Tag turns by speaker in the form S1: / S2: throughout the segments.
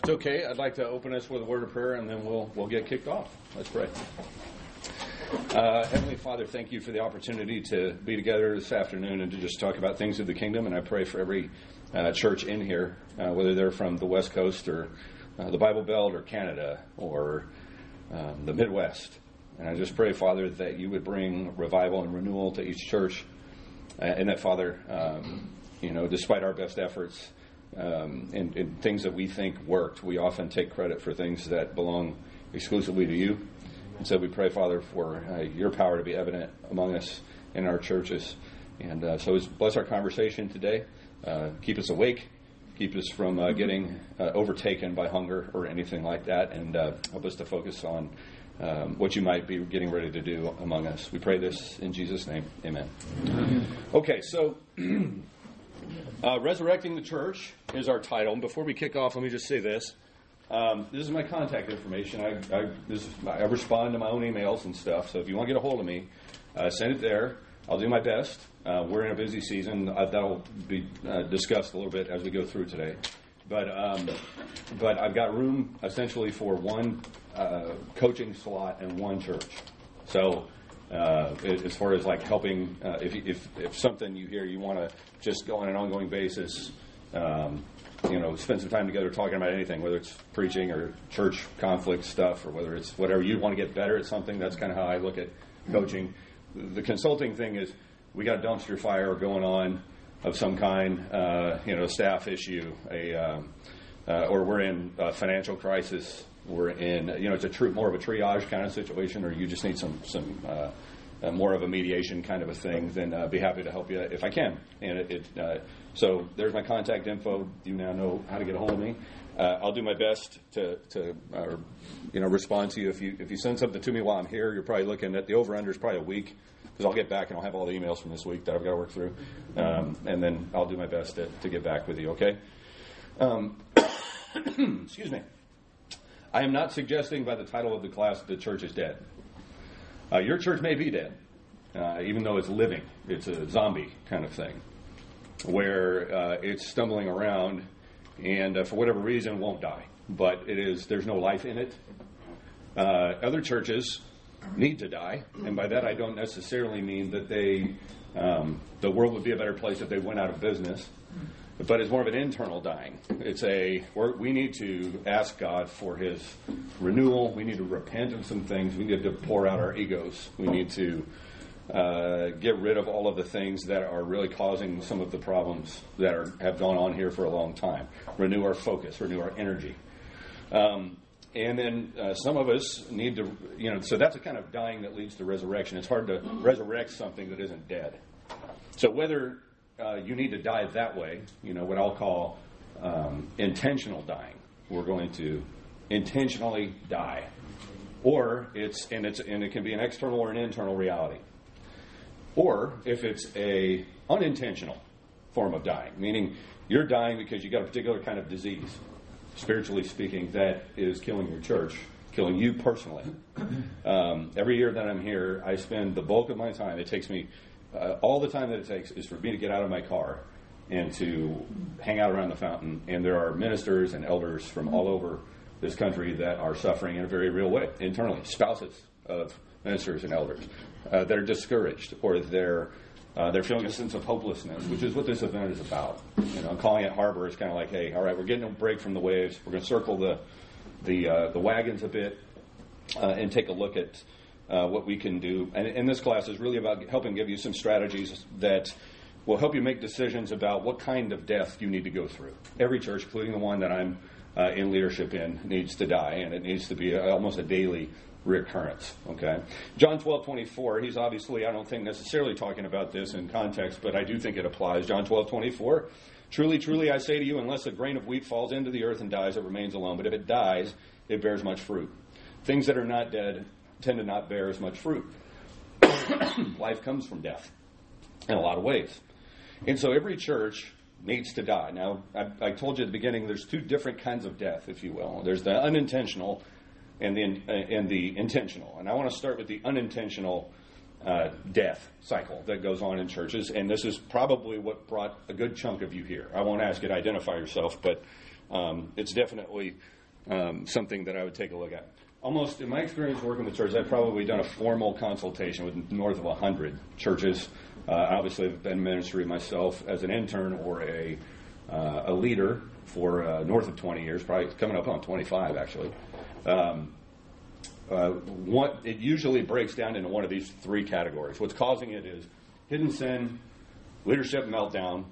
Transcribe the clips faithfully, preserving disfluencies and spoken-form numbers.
S1: It's okay. I'd like to open us with a word of prayer, and then we'll we'll get kicked off. Let's pray. Uh, Heavenly Father, thank you for the opportunity to be together this afternoon and to just talk about things of the kingdom. And I pray for every uh, church in here, uh, whether they're from the West Coast or uh, the Bible Belt or Canada or um, the Midwest. And I just pray, Father, that you would bring revival and renewal to each church. Uh, and that, Father, um, you know, despite our best efforts, Um, and, and things that we think worked, we often take credit for things that belong exclusively to you. And so we pray, Father, for uh, your power to be evident among us in our churches. And uh, so bless our conversation today. Uh, keep us awake. Keep us from uh, getting uh, overtaken by hunger or anything like that. And uh, help us to focus on um, what you might be getting ready to do among us. We pray this in Jesus' name. Amen. Amen. Okay, so... Uh, Resurrecting the Church is our title. And before we kick off, let me just say this. Um, this is my contact information. I, I, this, I respond to my own emails and stuff. So if you want to get a hold of me, uh, send it there. I'll do my best. Uh, we're in a busy season. Uh, that'll be uh, discussed a little bit as we go through today. But um, but I've got room essentially for one uh, coaching slot and one church. So... Uh, as far as like helping, uh, if, if if something you hear you want to just go on an ongoing basis, um, you know, spend some time together talking about anything, whether it's preaching or church conflict stuff, or whether it's whatever you want to get better at something. That's kind of how I look at coaching. The consulting thing is we got a dumpster fire going on of some kind, uh, you know, a staff issue, a um, uh, or we're in a financial crisis. We're in, you know, it's a true, more of a triage kind of situation, or you just need some, some uh, uh, more of a mediation kind of a thing, then uh, be happy to help you if I can. And it, it uh, so there's my contact info. You now know how to get a hold of me. Uh, I'll do my best to, to uh, you know, respond to you. If you if you send something to me while I'm here, you're probably looking at the over-under is probably a week, because I'll get back and I'll have all the emails from this week that I've got to work through. Um, and then I'll do my best to, to get back with you, okay? Um, excuse me. I am not suggesting by the title of the class that the church is dead. Uh, your church may be dead, uh, even though it's living. It's a zombie kind of thing, where uh, it's stumbling around and uh, for whatever reason won't die. But it is there's no life in it. Uh, other churches need to die, and by that I don't necessarily mean that they um, the world would be a better place if they went out of business. But it's more of an internal dying. It's a we're, we need to ask God for His renewal. We need to repent of some things. We need to pour out our egos. We need to uh, get rid of all of the things that are really causing some of the problems that are, have gone on here for a long time. Renew our focus. Renew our energy. Um, and then uh, some of us need to, you know, so that's a kind of dying that leads to resurrection. It's hard to resurrect something that isn't dead. So whether Uh, you need to die that way, you know, what I'll call um, intentional dying. We're going to intentionally die. Or it's, and it's, and it can be an external or an internal reality. Or if it's a unintentional form of dying, meaning you're dying because you got a particular kind of disease, spiritually speaking, that is killing your church, killing you personally. Um, every year that I'm here, I spend the bulk of my time, it takes me Uh, all the time that it takes is for me to get out of my car and to hang out around the fountain. And there are ministers and elders from all over this country that are suffering in a very real way internally. Spouses of ministers and elders uh, that are discouraged, or they're uh, they're feeling a sense of hopelessness, which is what this event is about. You know, I'm calling it Harbor. It's kind of like, hey, all right, we're getting a break from the waves. We're going to circle the the uh, the wagons a bit uh, and take a look at Uh, what we can do. And, and this class is really about helping give you some strategies that will help you make decisions about what kind of death you need to go through. Every church, including the one that I'm uh, in leadership in, needs to die, and it needs to be a, almost a daily recurrence. Okay, John twelve twenty-four, he's obviously, I don't think necessarily talking about this in context, but I do think it applies. John twelve twenty-four, truly, truly, I say to you, unless a grain of wheat falls into the earth and dies, it remains alone. But if it dies, it bears much fruit. Things that are not dead tend to not bear as much fruit. Life comes from death in a lot of ways. And so every church needs to die. Now, I, I told you at the beginning, there's two different kinds of death, if you will. There's the unintentional and the, uh, and the intentional. And I want to start with the unintentional uh, death cycle that goes on in churches. And this is probably what brought a good chunk of you here. I won't ask you to identify yourself, but um, it's definitely um, something that I would take a look at. Almost, in my experience working with churches, I've probably done a formal consultation with north of one hundred churches. Uh, obviously, I've been in ministry myself as an intern or a uh, a leader for uh, north of twenty years, probably coming up on twenty-five, actually. Um, uh, what, it usually breaks down into one of these three categories. What's causing it is hidden sin, leadership meltdown,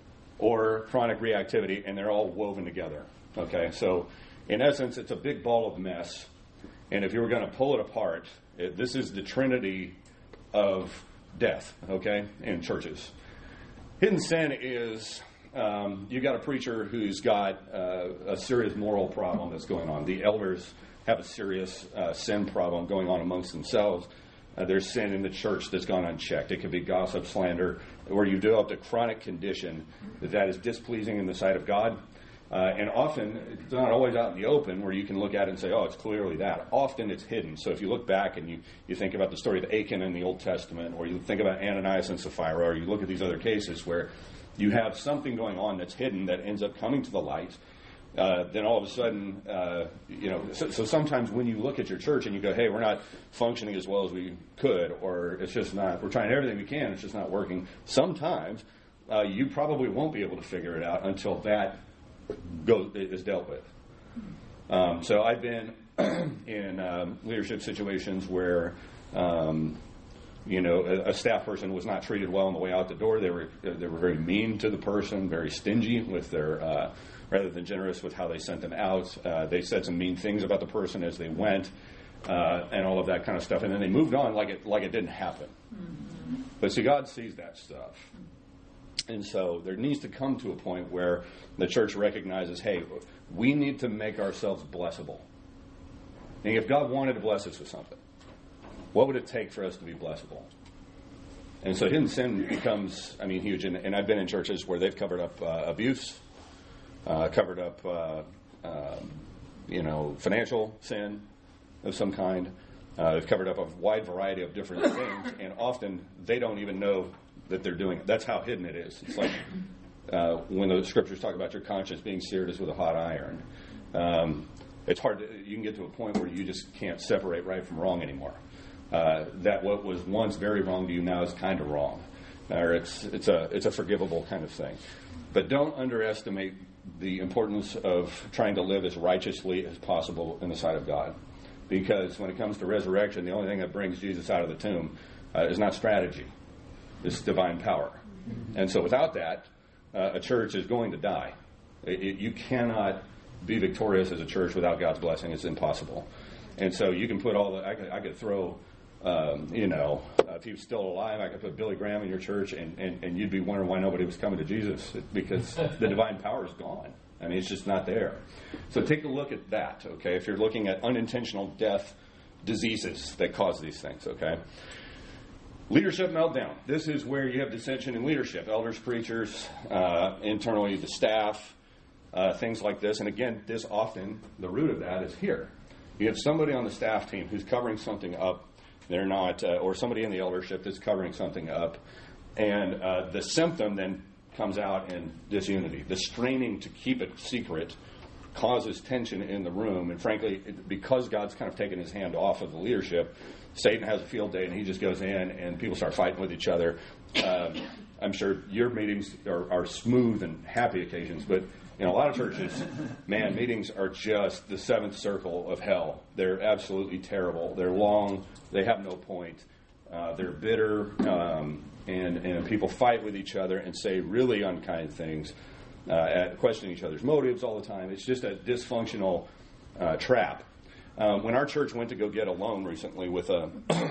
S1: or chronic reactivity, and they're all woven together. Okay, so in essence, it's a big ball of mess. And if you were going to pull it apart, it, this is the trinity of death, okay, in churches. Hidden sin is um, you got a preacher who's got uh, a serious moral problem that's going on. The elders have a serious uh, sin problem going on amongst themselves. Uh, there's sin in the church that's gone unchecked. It could be gossip, slander, where you developed a chronic condition that, that is displeasing in the sight of God. Uh, and often, it's not always out in the open where you can look at it and say, oh, it's clearly that. Often it's hidden. So if you look back and you, you think about the story of Achan in the Old Testament, or you think about Ananias and Sapphira, or you look at these other cases where you have something going on that's hidden that ends up coming to the light, uh, then all of a sudden, uh, you know, so, so sometimes when you look at your church and you go, hey, we're not functioning as well as we could, or it's just not, we're trying everything we can, it's just not working. Sometimes uh, you probably won't be able to figure it out until that Go, is dealt with. Um, so I've been in um, leadership situations where, um, you know, a, a staff person was not treated well on the way out the door. They were they were very mean to the person, very stingy with their, uh, rather than generous with how they sent them out. Uh, they said some mean things about the person as they went, uh, and all of that kind of stuff. And then they moved on like it like it didn't happen. Mm-hmm. But see, God sees that stuff. And so there needs to come to a point where the church recognizes, hey, we need to make ourselves blessable. And if God wanted to bless us with something, what would it take for us to be blessable? And so hidden sin becomes, I mean, huge. And, and I've been in churches where they've covered up uh, abuse, uh, covered up, uh, um, you know, financial sin of some kind. Uh, they've covered up a wide variety of different things, and often they don't even know that they're doing it. That's how hidden it is. It's like uh, when the scriptures talk about your conscience being seared as with a hot iron. Um, it's hard to, you can get to a point where you just can't separate right from wrong anymore. Uh, that what was once very wrong to you now is kind of wrong. Or it's it's a it's a forgivable kind of thing. But don't underestimate the importance of trying to live as righteously as possible in the sight of God. Because when it comes to resurrection, the only thing that brings Jesus out of the tomb uh, is not strategy. It's divine power. And so without that, uh, a church is going to die. It, it, you cannot be victorious as a church without God's blessing. It's impossible. And so you can put all the, I could, I could throw, um, you know, uh, if he was still alive, I could put Billy Graham in your church, and, and, and you'd be wondering why nobody was coming to Jesus, because the divine power is gone. I mean, it's just not there. So take a look at that, okay, if you're looking at unintentional death diseases that cause these things, okay? Leadership meltdown. This is where you have dissension in leadership. Elders, preachers, uh, internally the staff, uh, things like this. And again, this often, the root of that is here. You have somebody on the staff team who's covering something up. They're not, uh, or somebody in the eldership that's covering something up. And uh, the symptom then comes out in disunity. The straining to keep it secret causes tension in the room. And frankly, it, because God's kind of taken his hand off of the leadership, Satan has a field day and he just goes in and people start fighting with each other. Um, I'm sure your meetings are, are smooth and happy occasions, but in a lot of churches, man, meetings are just the seventh circle of hell. They're absolutely terrible. They're long. They have no point. Uh, they're bitter, um, and, and people fight with each other and say really unkind things, uh, at questioning each other's motives all the time. It's just a dysfunctional uh, trap. Uh, when our church went to go get a loan recently with a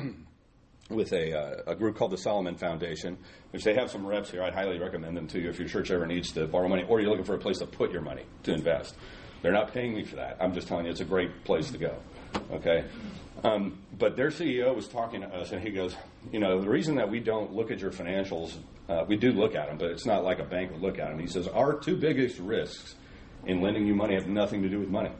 S1: with a, uh, a group called the Solomon Foundation, which they have some reps here, I'd highly recommend them to you if your church ever needs to borrow money or you're looking for a place to put your money to invest. They're not paying me for that. I'm just telling you it's a great place to go. Okay? Um, but their C E O was talking to us, and he goes, you know, the reason that we don't look at your financials, uh, we do look at them, but it's not like a bank would look at them. He says, our two biggest risks in lending you money have nothing to do with money.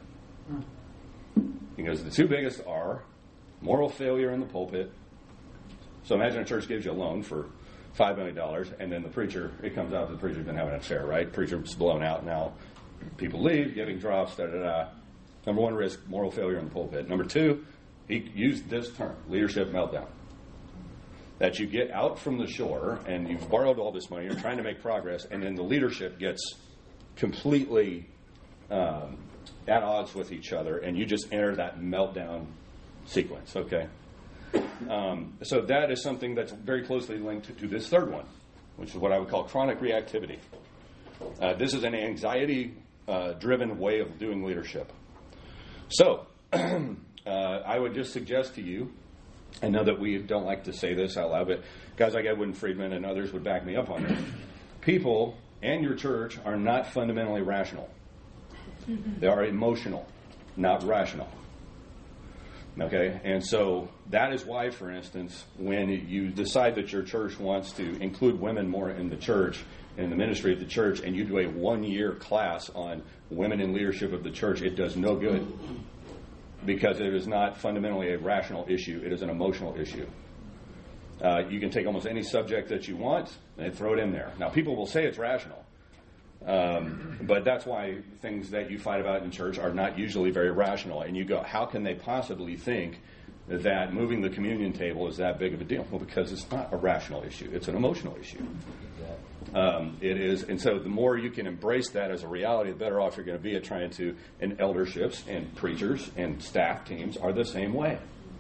S1: He goes, the two biggest are moral failure in the pulpit. So imagine a church gives you a loan for five million dollars, and then the preacher, it comes out that the preacher's been having an affair, right? Preacher's blown out now. People leave, giving drops, da da da. Number one risk, moral failure in the pulpit. Number two, he used this term, leadership meltdown. That you get out from the shore and you've borrowed all this money, you're trying to make progress, and then the leadership gets completely um, at odds with each other, and you just enter that meltdown sequence, okay? Um, so that is something that's very closely linked to, to this third one, which is what I would call chronic reactivity. Uh, this is an anxiety-driven uh, way of doing leadership. So, uh, I would just suggest to you, I know that we don't like to say this out loud, but guys like Edwin Friedman and others would back me up on it. People and your church are not fundamentally rational. They are emotional, not rational. Okay? And so that is why, for instance, when you decide that your church wants to include women more in the church, in the ministry of the church, and you do a one-year class on women in leadership of the church, it does no good. Because it is not fundamentally a rational issue. It is an emotional issue. Uh, you can take almost any subject that you want and throw it in there. Now, people will say it's rational. Um, but that's why things that you fight about in church are not usually very rational. And you go, how can they possibly think that moving the communion table is that big of a deal? Well, because it's not a rational issue. It's an emotional issue. Um, it is, and so the more you can embrace that as a reality, the better off you're going to be at trying to, and elderships and preachers and staff teams are the same way.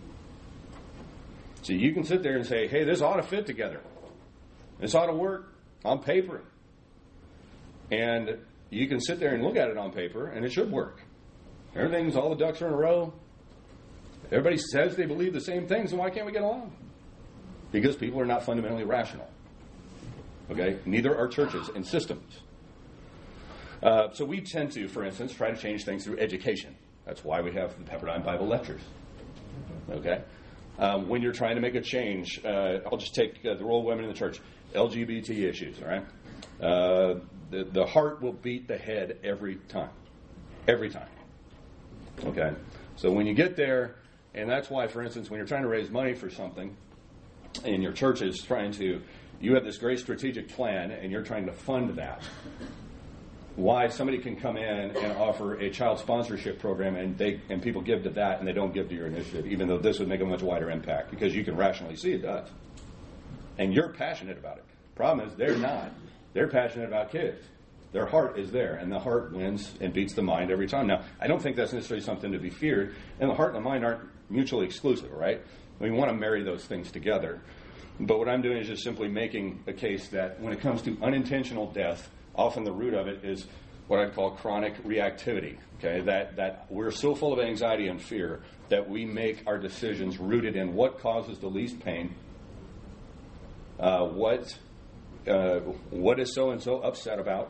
S1: So you can sit there and say, hey, this ought to fit together. This ought to work on paper. And you can sit there and look at it on paper, and it should work. Everything's, all the ducks are in a row. Everybody says they believe the same things, and why can't we get along? Because people are not fundamentally rational. Okay? Neither are churches and systems. Uh, so we tend to, for instance, try to change things through education. That's why we have the Pepperdine Bible Lectures. Okay? Um, when you're trying to make a change, uh, I'll just take uh, the role of women in the church. L G B T issues, all right? Uh, the, the heart will beat the head every time. Every time. Okay? So when you get there, and that's why, for instance, when you're trying to raise money for something, and your church is trying to, you have this great strategic plan, and you're trying to fund that. Why somebody can come in and offer a child sponsorship program, and they and people give to that, and they don't give to your initiative, even though this would make a much wider impact, because you can rationally see it does. And you're passionate about it. Problem is, they're not. They're passionate about kids. Their heart is there, and the heart wins and beats the mind every time. Now, I don't think that's necessarily something to be feared, and the heart and the mind aren't mutually exclusive, right? We want to marry those things together. But what I'm doing is just simply making a case that when it comes to unintentional death, often the root of it is what I'd call chronic reactivity. Okay, that that we're so full of anxiety and fear that we make our decisions rooted in what causes the least pain, uh, what uh, what is so and so upset about,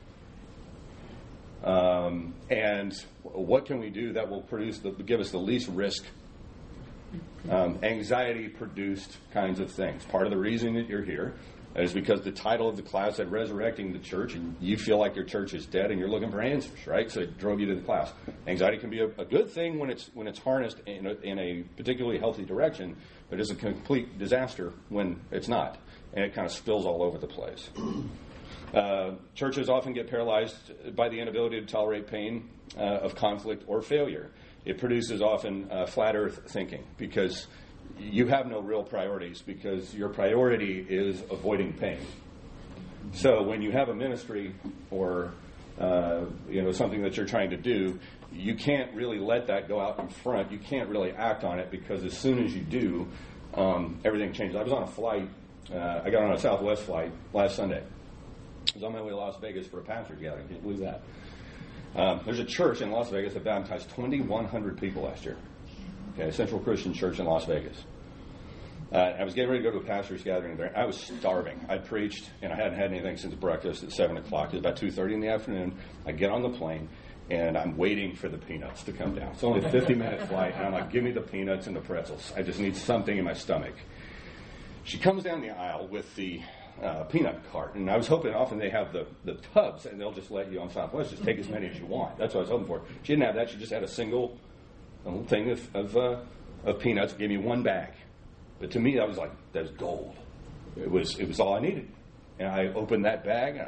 S1: um, and what can we do that will produce the, give us the least risk. Um, anxiety-produced kinds of things. Part of the reason that you're here is because the title of the class said Resurrecting the Church, and you feel like your church is dead and you're looking for answers, right? So it drove you to the class. Anxiety can be a, a good thing when it's when it's harnessed in a, in a particularly healthy direction, but it's a complete disaster when it's not, and it kind of spills all over the place. Uh, churches often get paralyzed by the inability to tolerate pain uh, of conflict or failure. It produces often uh, flat earth thinking because you have no real priorities because your priority is avoiding pain. So when you have a ministry or uh, you know something that you're trying to do, you can't really let that go out in front. You can't really act on it because as soon as you do, um, everything changes. I was on a flight. Uh, I got on a Southwest flight last Sunday. I was on my way to Las Vegas for a pastor's gathering. Can't believe that. Um, there's a church in Las Vegas that baptized twenty-one hundred people last year. Okay, Central Christian Church in Las Vegas. Uh, I was getting ready to go to a pastor's gathering there. I was starving. I preached, and I hadn't had anything since breakfast at seven o'clock. It was about two thirty in the afternoon. I get on the plane, and I'm waiting for the peanuts to come down. It's only a fifty-minute flight, and I'm like, give me the peanuts and the pretzels. I just need something in my stomach. She comes down the aisle with the Uh, peanut cart, and I was hoping often they have the, the tubs and they'll just let you on Southwest just take as many as you want. That's what I was hoping for. She didn't have that. She just had a single little thing of of, uh, of peanuts. Gave me one bag, but to me that was like that's gold. It was it was all I needed. And I opened that bag and I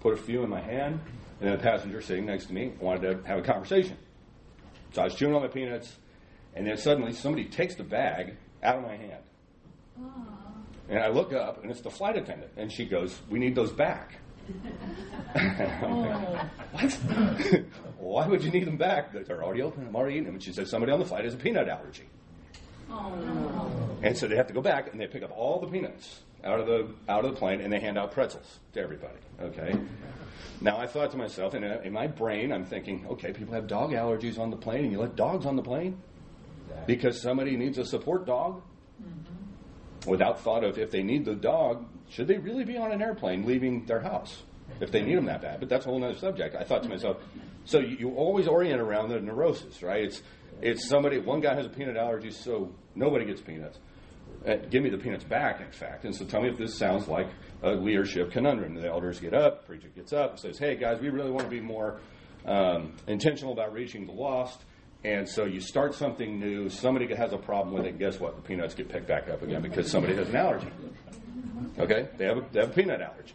S1: put a few in my hand, and then the passenger sitting next to me wanted to have a conversation. So I was chewing on my peanuts, and then suddenly somebody takes the bag out of my hand. And I look up, and it's the flight attendant, and she goes, "We need those back." I'm like, what? Why would you need them back? They're already open. I'm already eating them. And she said, somebody on the flight has a peanut allergy. Oh. And so they have to go back, and they pick up all the peanuts out of the out of the plane, and they hand out pretzels to everybody. Okay. Now I thought to myself, and in my brain, I'm thinking, okay, people have dog allergies on the plane, and you let dogs on the plane because somebody needs a support dog. Mm-hmm. Without thought of, if they need the dog, should they really be on an airplane leaving their house if they need them that bad? But that's a whole other subject. I thought to myself, so you, you always orient around the neurosis, right? It's it's somebody, one guy has a peanut allergy, so nobody gets peanuts. Uh, give me the peanuts back, in fact. And so tell me if this sounds like a leadership conundrum. The elders get up, preacher gets up, and says, hey, guys, we really want to be more um, intentional about reaching the lost. And so you start something new, somebody has a problem with it, and guess what? The peanuts get picked back up again because somebody has an allergy. Okay? They have a, they have a peanut allergy.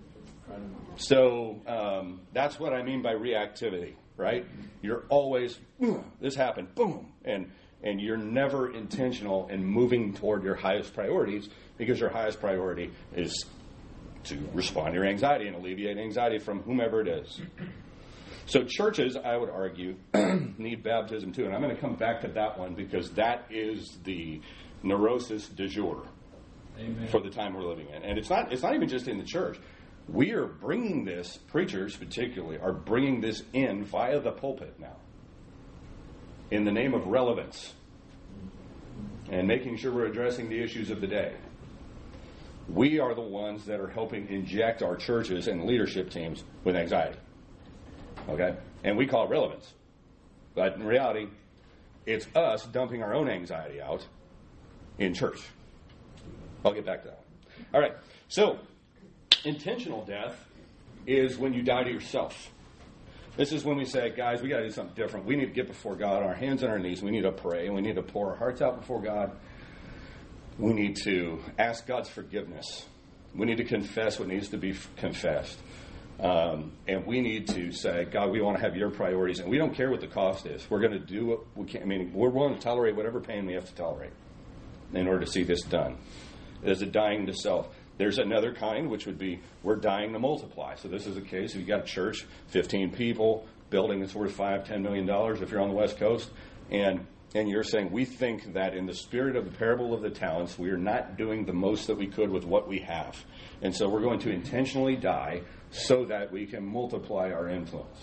S1: So um, that's what I mean by reactivity, right? You're always, this happened, boom, and and you're never intentional in moving toward your highest priorities because your highest priority is to respond to your anxiety and alleviate anxiety from whomever it is. So churches, I would argue, need baptism too. And I'm going to come back to that one because that is the neurosis du jour. Amen. For the time we're living in. And it's not it's not even just in the church. We are bringing this, preachers particularly, are bringing this in via the pulpit now. In the name of relevance. And making sure we're addressing the issues of the day. We are the ones that are helping inject our churches and leadership teams with anxiety. Okay? And we call it relevance. But in reality, it's us dumping our own anxiety out in church. I'll get back to that one. All right. So, intentional death is when you die to yourself. This is when we say, guys, we got to do something different. We need to get before God on our hands and our knees. We need to pray, and we need to pour our hearts out before God. We need to ask God's forgiveness. We need to confess what needs to be confessed. Um, and we need to say, God, we want to have your priorities, and we don't care what the cost is. We're going to do what we can. I mean, we're willing to tolerate whatever pain we have to tolerate in order to see this done. There's a dying to self. There's another kind, which would be we're dying to multiply. So this is a case if you've got a church, fifteen people, building that's worth five, ten million dollars if you're on the West Coast, and and you're saying we think that in the spirit of the parable of the talents, we are not doing the most that we could with what we have. And so we're going to intentionally die so that we can multiply our influence.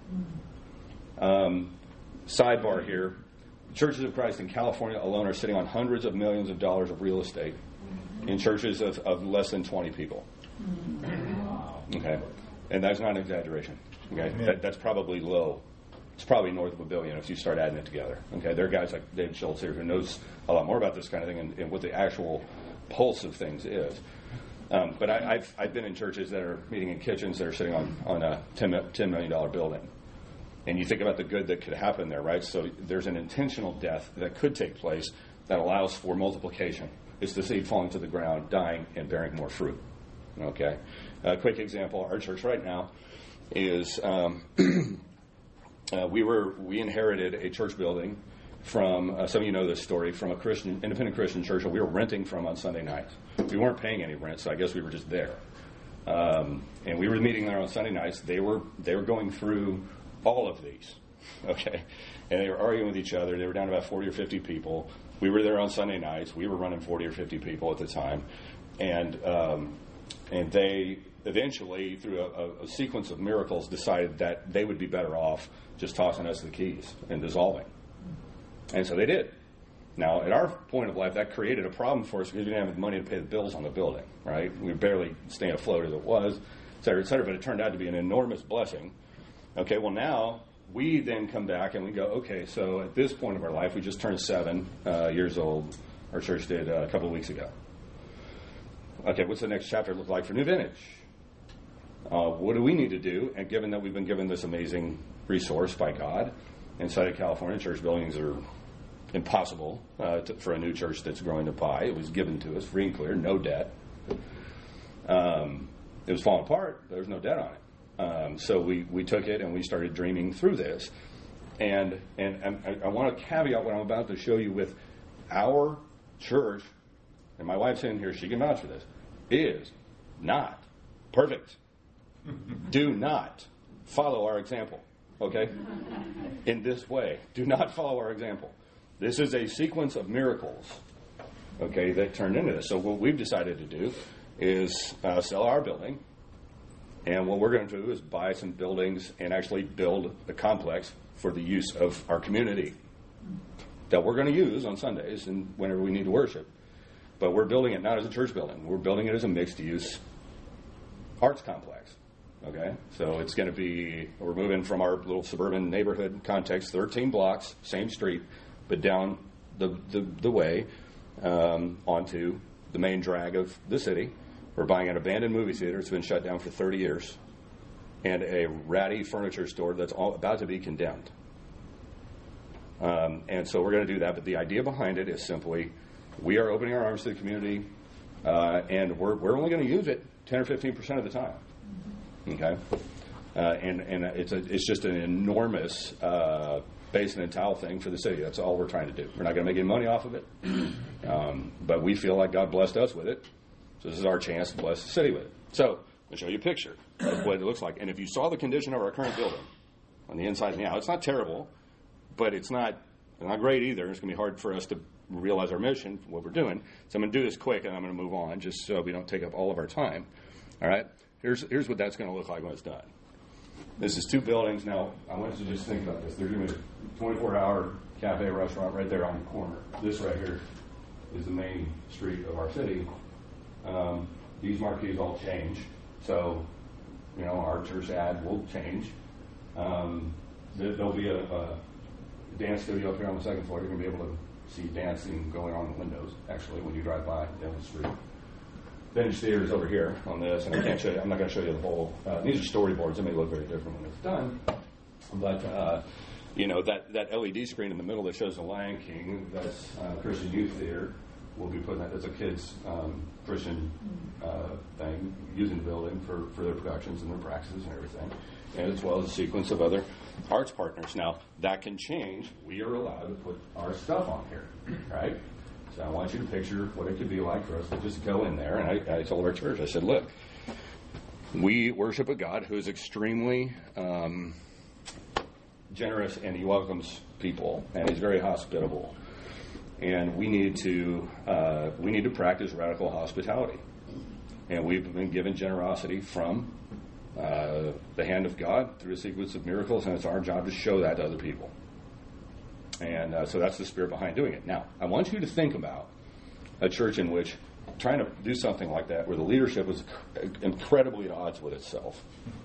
S1: Um, sidebar here. Churches of Christ in California alone are sitting on hundreds of millions of dollars of real estate in churches of, of less than twenty people. Okay? And that's not an exaggeration. Okay? That, that's probably low. It's probably north of a billion if you start adding it together. Okay? There are guys like David Schultz here who knows a lot more about this kind of thing and, and what the actual pulse of things is. Um, but I, I've, I've been in churches that are meeting in kitchens that are sitting on, on a ten million dollars building. And you think about the good that could happen there, right? So there's an intentional death that could take place that allows for multiplication. It's the seed falling to the ground, dying, and bearing more fruit. Okay? A quick example, our church right now is um, uh, we were we inherited a church building from, uh, some of you know this story, from a Christian independent Christian church that we were renting from on Sunday nights. We weren't paying any rent, so I guess we were just there. Um, and we were meeting there on Sunday nights. They were they were going through all of these, okay? And they were arguing with each other. They were down to about forty or fifty people. We were there on Sunday nights. We were running forty or fifty people at the time. And um, and they eventually, through a, a sequence of miracles, decided that they would be better off just tossing us the keys and dissolving. And so they did. Now, at our point of life, that created a problem for us because we didn't have the money to pay the bills on the building, right? We were barely staying afloat as it was, et cetera, et cetera. But it turned out to be an enormous blessing. Okay, well, now we then come back and we go, okay, so at this point of our life, we just turned seven uh, years old. Our church did uh, a couple of weeks ago. Okay, what's the next chapter look like for New Vintage? Uh, what do we need to do? And given that we've been given this amazing resource by God, inside of California, church buildings are impossible uh, to, for a new church that's growing to buy. It was given to us free and clear, no debt. Um, it was falling apart. There was no debt on it. Um, so we, we took it and we started dreaming through this. And and, and I, I want to caveat what I'm about to show you with our church, and my wife's in here, she can vouch for this, is not perfect. Do not follow our example, okay? In this way. Do not follow our example. This is a sequence of miracles, okay, that turned into this. So what we've decided to do is uh, sell our building, and what we're going to do is buy some buildings and actually build a complex for the use of our community that we're going to use on Sundays and whenever we need to worship. But we're building it not as a church building. We're building it as a mixed-use arts complex. Okay? So it's going to be, we're moving from our little suburban neighborhood context, thirteen blocks, same street, but down the, the, the way um, onto the main drag of the city. We're buying an abandoned movie theater. It's been shut down for thirty years. And a ratty furniture store that's all about to be condemned. Um, and so we're going to do that. But the idea behind it is simply, we are opening our arms to the community, uh, and we're we're only going to use it ten or fifteen percent of the time. Okay, uh, and and it's a, it's just an enormous uh, basin and towel thing for the city. That's all we're trying to do. We're not going to make any money off of it, um, but we feel like God blessed us with it. So this is our chance to bless the city with it. So I'll show you a picture of what it looks like. And if you saw the condition of our current building on the inside and the out, it's not terrible, but it's not not great either. It's going to be hard for us to realize our mission, what we're doing. So I'm going to do this quick, and I'm going to move on just so we don't take up all of our time. All right? Here's here's what that's going to look like when it's done. This is two buildings. Now, I want you to just think about this. There's going to be a twenty-four hour cafe restaurant right there on the corner. This right here is the main street of our city. Um, these marquees all change. So, you know, our church ad will change. Um, there, there'll be a, a dance studio up here on the second floor. You're going to be able to see dancing going on in the windows, actually, when you drive by down the street. Vintage Theater is over here on this, and I can't show you, I'm not going to show you the whole. Uh, these are storyboards. They may look very different when it's done. But, uh, you know, that, that L E D screen in the middle that shows the Lion King, that's uh, Christian Youth Theater. We'll be putting that as a kids' um, Christian uh, thing, using the building for, for their productions and their practices and everything, and as well as a sequence of other arts partners. Now, that can change. We are allowed to put our stuff on here, right? So I want you to picture what it could be like for us to just go in there. And I, I told our church, I said, look, we worship a God who is extremely um, generous, and he welcomes people, and he's very hospitable. And we need to uh, we need to practice radical hospitality. And we've been given generosity from uh, the hand of God through a sequence of miracles, and it's our job to show that to other people. And uh, so that's the spirit behind doing it. Now, I want you to think about a church in which trying to do something like that, where the leadership was incredibly at odds with itself.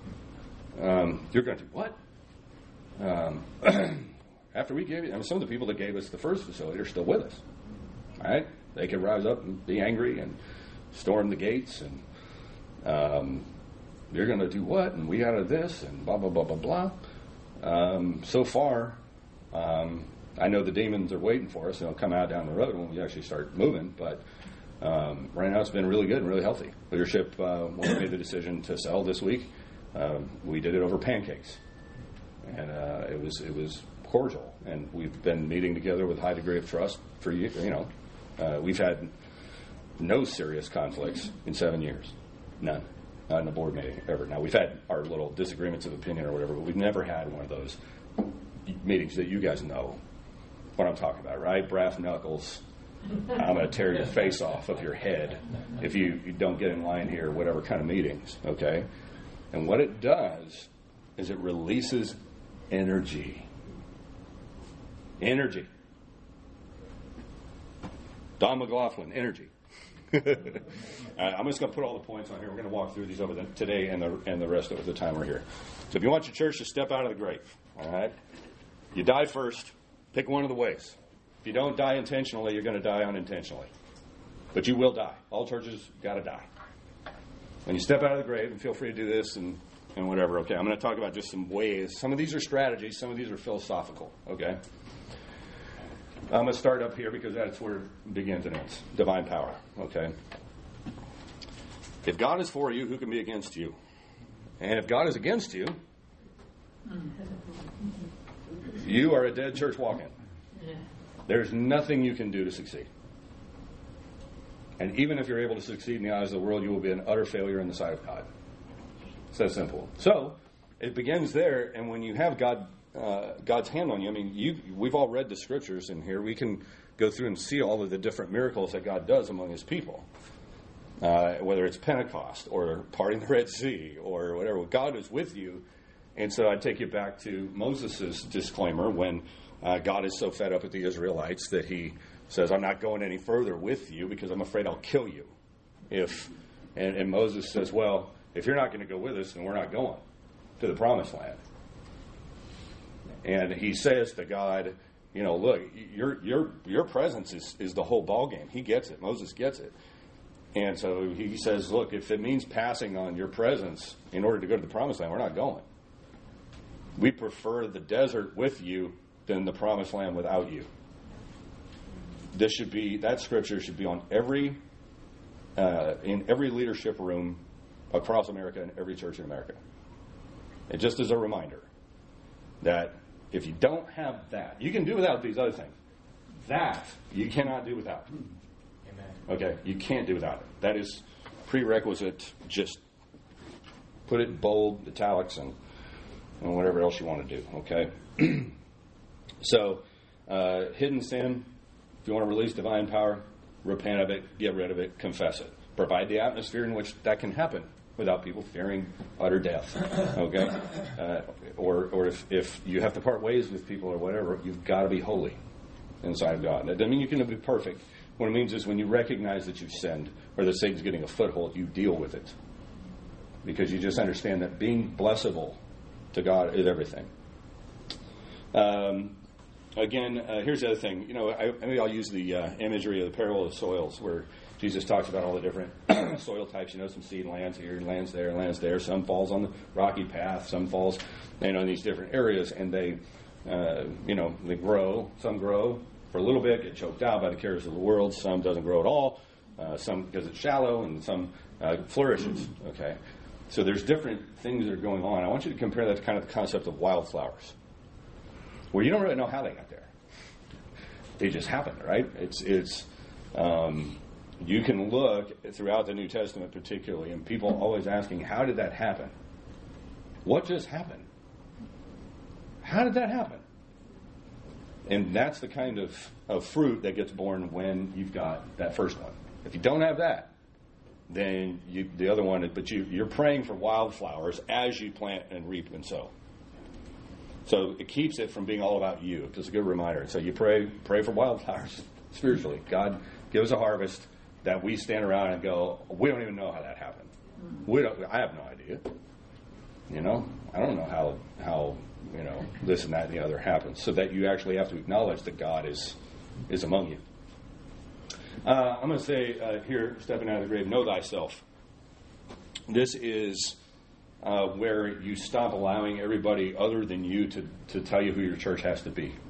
S1: Um, you're going to do what? Um, after we gave you, I mean, some of the people that gave us the first facility are still with us. All right? They could rise up and be angry and storm the gates, and um, you're going to do what? And we out of this, and blah, blah, blah, blah, blah. Um, so far, um, I know the demons are waiting for us. They'll come out down the road when we actually start moving, but um, right now it's been really good and really healthy. Leadership, uh, when we made the decision to sell this week, um, we did it over pancakes, and uh, it was it was cordial. And we've been meeting together with a high degree of trust for you. You know, uh, we've had no serious conflicts in seven years, none, not in a board meeting ever. Now we've had our little disagreements of opinion or whatever, but we've never had one of those meetings that you guys know what I'm talking about, right? Brass knuckles. I'm going to tear your face off of your head if you, you don't get in line here, whatever kind of meetings, okay? And what it does is it releases energy. Energy. Don McLaughlin, energy. I'm just going to put all the points on here. We're going to walk through these over the, today and the and the rest of the time we're here. So if you want your church to step out of the grave, all right, you die first. Pick one of the ways. If you don't die intentionally, you're going to die unintentionally. But you will die. All churches got to die. When you step out of the grave, and feel free to do this and, and whatever, okay? I'm going to talk about just some ways. Some of these are strategies. Some of these are philosophical, okay? I'm going to start up here because that's where it begins and ends. Divine power, okay? If God is for you, who can be against you? And if God is against you, you are a dead church walking. There's nothing you can do to succeed. And even if you're able to succeed in the eyes of the world, you will be an utter failure in the sight of God. It's that simple. So it begins there, and when you have God, uh, God's hand on you, I mean, you, we've all read the scriptures in here. We can go through and see all of the different miracles that God does among His people, uh, whether it's Pentecost or parting the Red Sea or whatever. God is with you, and so I take you back to Moses' disclaimer when uh, God is so fed up with the Israelites that He says, I'm not going any further with you because I'm afraid I'll kill you. If and, and Moses says, well, if you're not going to go with us, then we're not going to the promised land. And he says to God, you know, look, your your your presence is, is the whole ballgame. He gets it. Moses gets it. And so he says, look, if it means passing on your presence in order to go to the promised land, we're not going. We prefer the desert with you than the promised land without you. This should be, that scripture should be on every, uh, in every leadership room across America and every church in America. And just as a reminder that if you don't have that, you can do without these other things. That you cannot do without. Amen. Okay, you can't do without it. That is prerequisite. Just put it in bold, italics, and, and whatever else you want to do. Okay. So, uh, hidden sin. If you want to release divine power, repent of it, get rid of it, confess it. Provide the atmosphere in which that can happen without people fearing utter death. Okay? Uh, or or if, if you have to part ways with people or whatever, you've got to be holy inside of God. That doesn't mean you can be perfect. What it means is when you recognize that you've sinned or that Satan's getting a foothold, you deal with it. Because you just understand that being blessable to God is everything. Um... Again, uh, here's the other thing. You know, I, maybe I'll use the uh, imagery of the parable of the soils, where Jesus talks about all the different soil types. You know, some seed lands here, lands there, lands there. Some falls on the rocky path. Some falls, you know, in these different areas, and they, uh, you know, they grow. Some grow for a little bit, get choked out by the cares of the world. Some doesn't grow at all. Uh, some because it's shallow, and some uh, flourishes. Okay, so there's different things that are going on. I want you to compare that to kind of the concept of wildflowers, where you don't really know how they got there. They just happen, right? It's it's um, you can look throughout the New Testament particularly, and people always asking, how did that happen? What just happened? How did that happen? And that's the kind of, of fruit that gets born when you've got that first one. If you don't have that, then you, the other one, but you, you're praying for wildflowers as you plant and reap and sow. So it keeps it from being all about you. Just a good reminder. So you pray pray for wildflowers spiritually. God gives a harvest that we stand around and go, we don't even know how that happened. We don't. I have no idea. You know, I don't know how how you know this and that and the other happens. So that you actually have to acknowledge that God is is among you. Uh, I'm going to say uh, here, stepping out of the grave, know thyself. This is. Uh, where you stop allowing everybody other than you to, to tell you who your church has to be.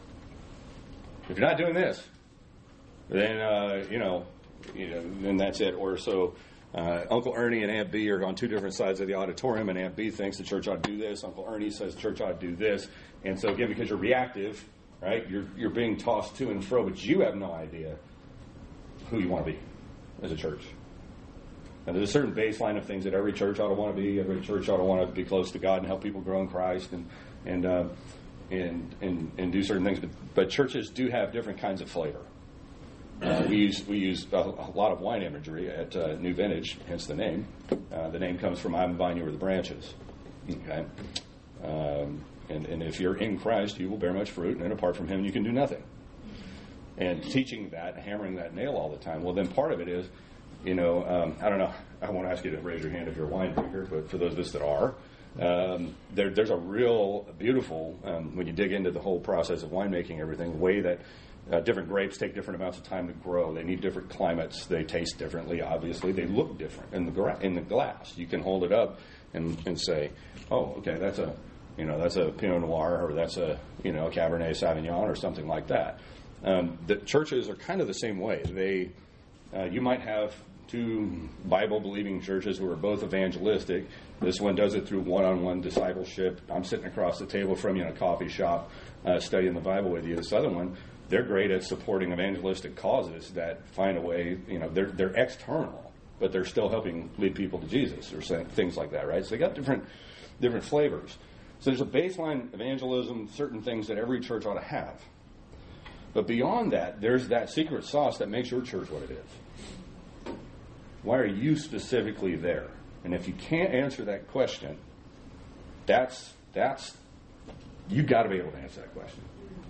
S1: If you're not doing this, then uh, you know, you know, then that's it. Or so, uh, Uncle Ernie and Aunt B are on two different sides of the auditorium, and Aunt B thinks the church ought to do this. Uncle Ernie says the church ought to do this. And so again, because you're reactive, right? You're you're being tossed to and fro, but you have no idea who you want to be as a church. And there's a certain baseline of things that every church ought to want to be. Every church ought to want to be close to God and help people grow in Christ and and uh, and, and and do certain things. But, but churches do have different kinds of flavor. Uh, we use we use a, a lot of wine imagery at uh, New Vintage, hence the name. Uh, the name comes from "I'm the vine, you are the branches." Okay, um, and and if you're in Christ, you will bear much fruit, and apart from Him, you can do nothing. And teaching that, hammering that nail all the time. Well, then part of it is. You know, um, I don't know. I won't ask you to raise your hand if you're a wine drinker, but for those of us that are, um, there, there's a real beautiful, um, when you dig into the whole process of winemaking, everything, way that uh, different grapes take different amounts of time to grow. They need different climates. They taste differently, obviously. They look different in the gra- in the glass. You can hold it up and, and say, oh, okay, that's a, you know, that's a Pinot Noir, or that's a, you know, a Cabernet Sauvignon, or something like that. Um, the churches are kind of the same way. They, uh, you might have two Bible-believing churches who are both evangelistic, This one does it through one-on-one discipleship. I'm sitting across the table from you in a coffee shop uh, studying the Bible with you. This other one, they're great at supporting evangelistic causes that find a way, you know, they're, they're external, but they're still helping lead people to Jesus or things like that, right? So they got different different flavors. So there's a baseline evangelism, certain things that every church ought to have. But beyond that, there's that secret sauce that makes your church what it is. Why are you specifically there? And if you can't answer that question, that's, that's you got to be able to answer that question.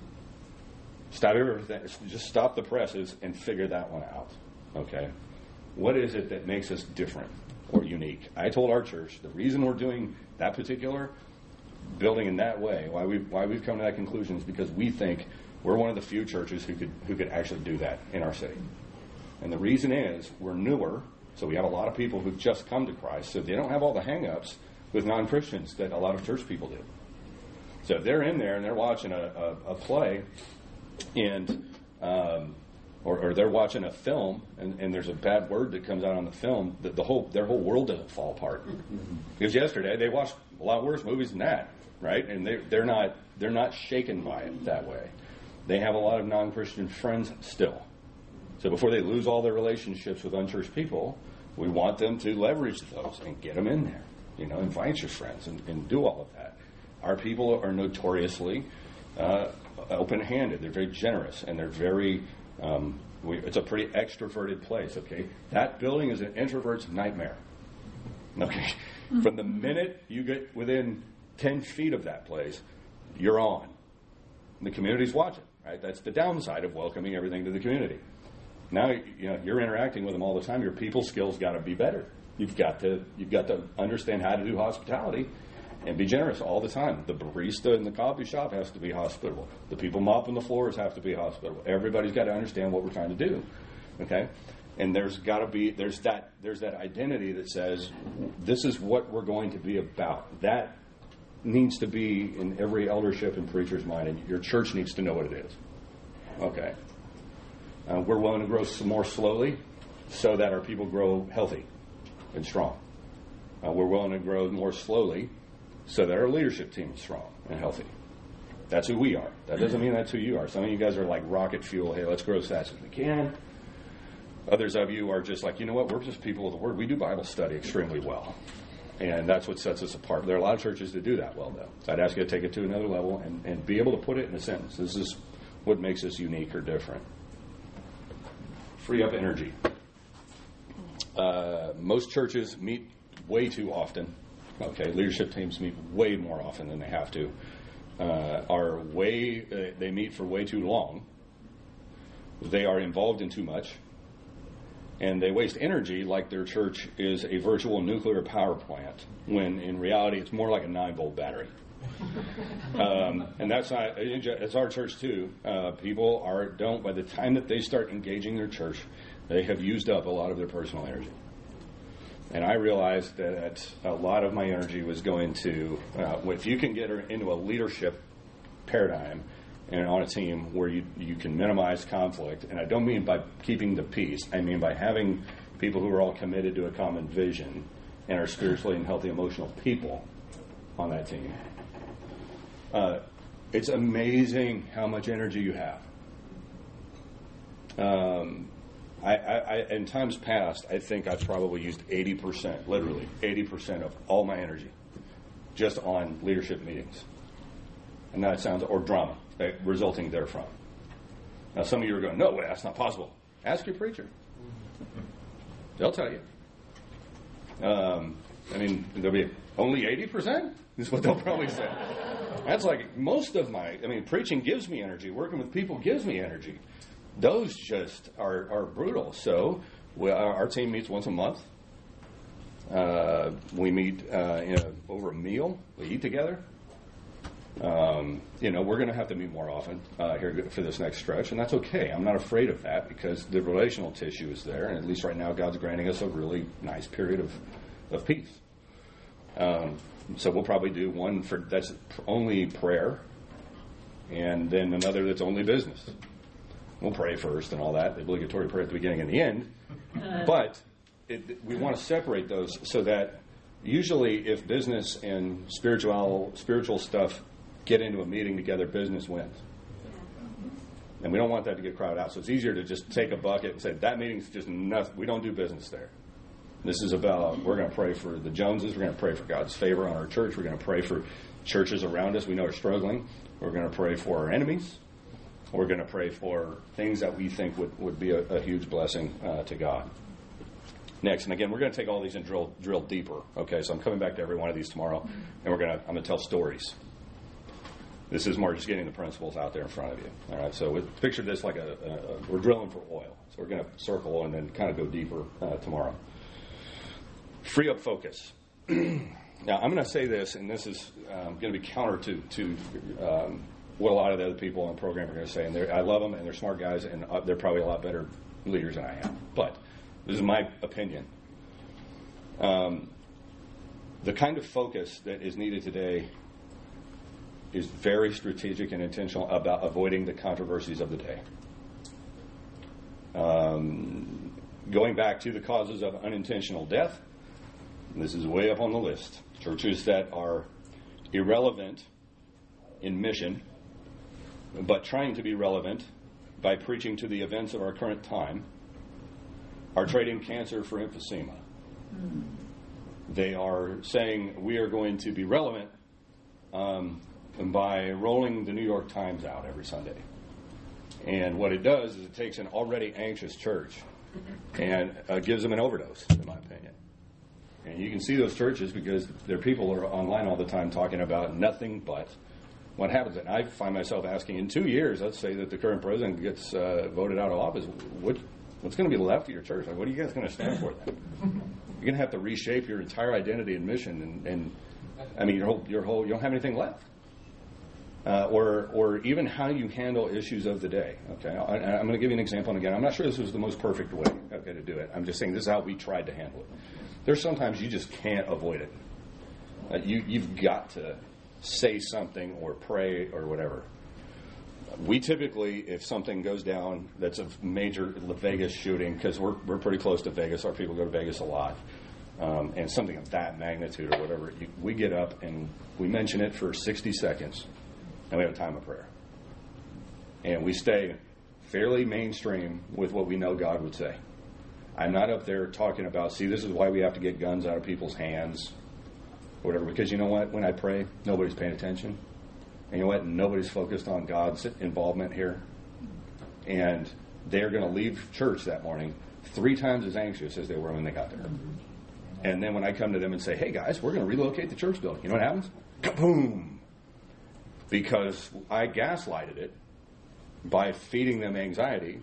S1: Stop everything. Just stop the presses and figure that one out. Okay? What is it that makes us different or unique? I told our church the reason we're doing that particular building in that way, why we why we've come to that conclusion, is because we think we're one of the few churches who could who could actually do that in our city. And the reason is we're newer, so we have a lot of people who've just come to Christ, so they don't have all the hang-ups with non-Christians that a lot of church people do. So if they're in there and they're watching a, a, a play, and um, or, or they're watching a film, and, and there's a bad word that comes out on the film, the, the whole their whole world doesn't fall apart. Because yesterday they watched a lot worse movies than that, right? And they they're not they're not shaken by it that way. They have a lot of non-Christian friends still. So before they lose all their relationships with unchurched people, we want them to leverage those and get them in there. You know, invite your friends and, and do all of that. Our people are notoriously uh, open-handed. They're very generous, and they're very, um, we, it's a pretty extroverted place, okay? That building is an introvert's nightmare, okay? From the minute you get within ten feet of that place, you're on. The community's watching, right? That's the downside of welcoming everything to the community. Now, you know, you're interacting with them all the time. Your people skills got to be better. You've got to you've got to understand how to do hospitality and be generous all the time. The barista in the coffee shop has to be hospitable. The people mopping the floors have to be hospitable. Everybody's got to understand what we're trying to do. Okay? And there's got to be there's that there's that identity that says this is what we're going to be about. That needs to be in every eldership and preacher's mind, and your church needs to know what it is. Okay. Uh, we're willing to grow some more slowly so that our people grow healthy and strong. Uh, we're willing to grow more slowly so that our leadership team is strong and healthy. That's who we are. That doesn't mean that's who you are. Some of you guys are like rocket fuel. Hey, let's grow as fast as we can. Others of you are just like, you know what, we're just people of the Word. We do Bible study extremely well. And that's what sets us apart. There are a lot of churches that do that well, though. So I'd ask you to take it to another level and, and be able to put it in a sentence. This is what makes us unique or different. Free up energy. Uh, most churches meet way too often. Okay, leadership teams meet way more often than they have to. Uh, are way uh, they meet for way too long. They are involved in too much, and they waste energy like their church is a virtual nuclear power plant. When in reality, it's more like a nine-volt battery. um, and that's not, it's our church too. Uh, people are don't by the time that they start engaging their church, they have used up a lot of their personal energy. And I realized that a lot of my energy was going to, uh, if you can get her into a leadership paradigm and on a team where you you can minimize conflict, and I don't mean by keeping the peace, I mean by having people who are all committed to a common vision and are spiritually and healthy, emotional people on that team. Uh, it's amazing how much energy you have. Um, I, I, I, in times past, I think I've probably used eighty percent, literally eighty percent of all my energy just on leadership meetings. And that sounds, or drama uh, resulting therefrom. Now, some of you are going, no way, that's not possible. Ask your preacher. They'll tell you. Um, I mean, there'll be only eighty percent is what they'll probably say. That's like most of my, I mean, preaching gives me energy. Working with people gives me energy. Those just are, are brutal. So we, our, our team meets once a month. Uh, we meet uh, you know, over a meal. We eat together. Um, you know, we're going to have to meet more often uh, here for this next stretch, and that's okay. I'm not afraid of that because the relational tissue is there, and at least right now God's granting us a really nice period of, of peace. Um, so we'll probably do one for that's only prayer, and then another that's only business. We'll pray first and all that, the obligatory prayer at the beginning and the end. But it, we want to separate those so that usually if business and spiritual spiritual stuff get into a meeting together, business wins. And we don't want that to get crowded out. So it's easier to just take a bucket and say, that meeting's just nothing. We don't do business there. This is about, we're going to pray for the Joneses. We're going to pray for God's favor on our church. We're going to pray for churches around us we know are struggling. We're going to pray for our enemies. We're going to pray for things that we think would, would be a, a huge blessing uh, to God. Next, and again, we're going to take all these and drill drill deeper. Okay, so I'm coming back to every one of these tomorrow, and we're going to I'm going to tell stories. This is more just getting the principles out there in front of you. All right, so with, picture this like a, a, a we're drilling for oil. So we're going to circle and then kind of go deeper uh, tomorrow. Free up focus. Now, I'm going to say this, and this is um, going to be counter to, to um, what a lot of the other people on the program are going to say. And I love them, and they're smart guys, and uh, they're probably a lot better leaders than I am. But this is my opinion. Um, the kind of focus that is needed today is very strategic and intentional about avoiding the controversies of the day. Um, going back to the causes of unintentional death, this is way up on the list. Churches that are irrelevant in mission, but trying to be relevant by preaching to the events of our current time, are trading cancer for emphysema. Mm. They are saying we are going to be relevant um, by rolling the New York Times out every Sunday. And what it does is it takes an already anxious church and uh, gives them an overdose, in my opinion. And you can see those churches because their people are online all the time talking about nothing but what happens. And I find myself asking, in two years, let's say that the current president gets uh, voted out of office, what, what's going to be left of your church? Like, what are you guys going to stand for then? You're going to have to reshape your entire identity and mission, and, and I mean, your whole, your whole, you don't have anything left. Uh, or, or even how you handle issues of the day. Okay, I, I'm going to give you an example, and again, I'm not sure this was the most perfect way, okay, to do it. I'm just saying this is how we tried to handle it. There's sometimes you just can't avoid it. Uh, you, you've got to say something or pray or whatever. We typically, if something goes down that's a major Vegas shooting, because we're we're pretty close to Vegas, our people go to Vegas a lot, um, and something of that magnitude or whatever, you, we get up and we mention it for sixty seconds, and we have a time of prayer. And we stay fairly mainstream with what we know God would say. I'm not up there talking about, see, this is why we have to get guns out of people's hands, or whatever, because you know what? When I pray, nobody's paying attention. And you know what? Nobody's focused on God's involvement here. And they're going to leave church that morning three times as anxious as they were when they got there. And then when I come to them and say, hey, guys, we're going to relocate the church building, you know what happens? Kaboom! Because I gaslighted it by feeding them anxiety.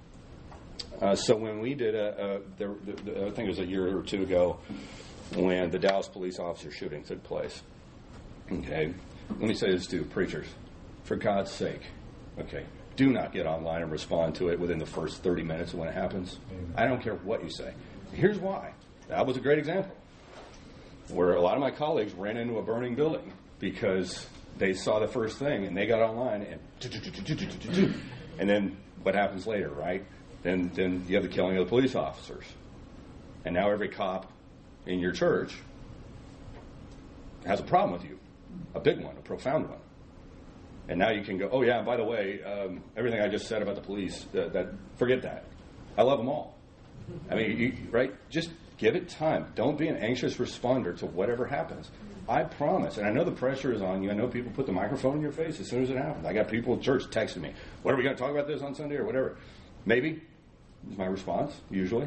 S1: Uh, so when we did a, a the, the, I think it was a year or two ago, when the Dallas police officer shooting took place. Okay, let me say this to preachers. For God's sake, okay, do not get online and respond to it within the first thirty minutes of when it happens. Amen. I don't care what you say. Here's why. That was a great example. Where a lot of my colleagues ran into a burning building because they saw the first thing and they got online and and then what happens later, right? Then then you have the killing of the police officers. And now every cop in your church has a problem with you. A big one, a profound one. And now you can go, oh yeah, by the way, um, everything I just said about the police, uh, that forget that. I love them all. I mean, you, right? Just give it time. Don't be an anxious responder to whatever happens. I promise, and I know the pressure is on you. I know people put the microphone in your face as soon as it happens. I got people in church texting me, what are we going to talk about this on Sunday or whatever? Maybe is my response, usually.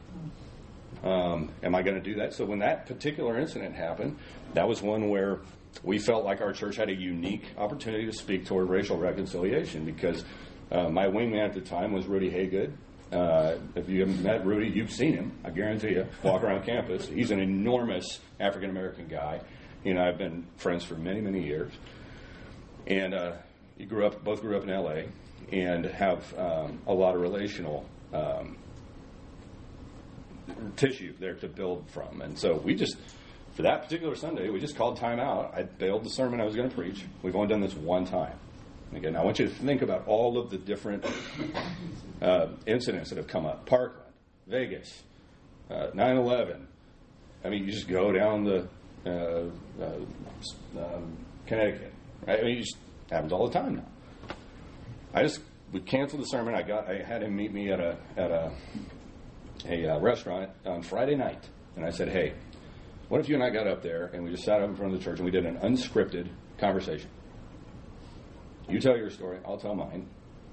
S1: Um, am I going to do that? So when that particular incident happened, that was one where we felt like our church had a unique opportunity to speak toward racial reconciliation because uh, my wingman at the time was Rudy Haygood. Uh, if you haven't met Rudy, you've seen him, I guarantee you, walk around campus. He's an enormous African-American guy. He and I have been friends for many, many years. And uh, he grew up, both grew up in L A and have um, a lot of relational um, tissue there to build from. And so we just, for that particular Sunday, we just called time out. I bailed the sermon I was going to preach. We've only done this one time. Again, I want you to think about all of the different uh, incidents that have come up. Parkland, Vegas, uh, nine eleven, I mean, you just go down the uh, uh, um, Connecticut, right? I mean, it just happens all the time now. I just we canceled the sermon. I got I had him meet me at a at a a uh, restaurant on Friday night, and I said, hey, what if you and I got up there and we just sat up in front of the church and we did an unscripted conversation? You tell your story, I'll tell mine,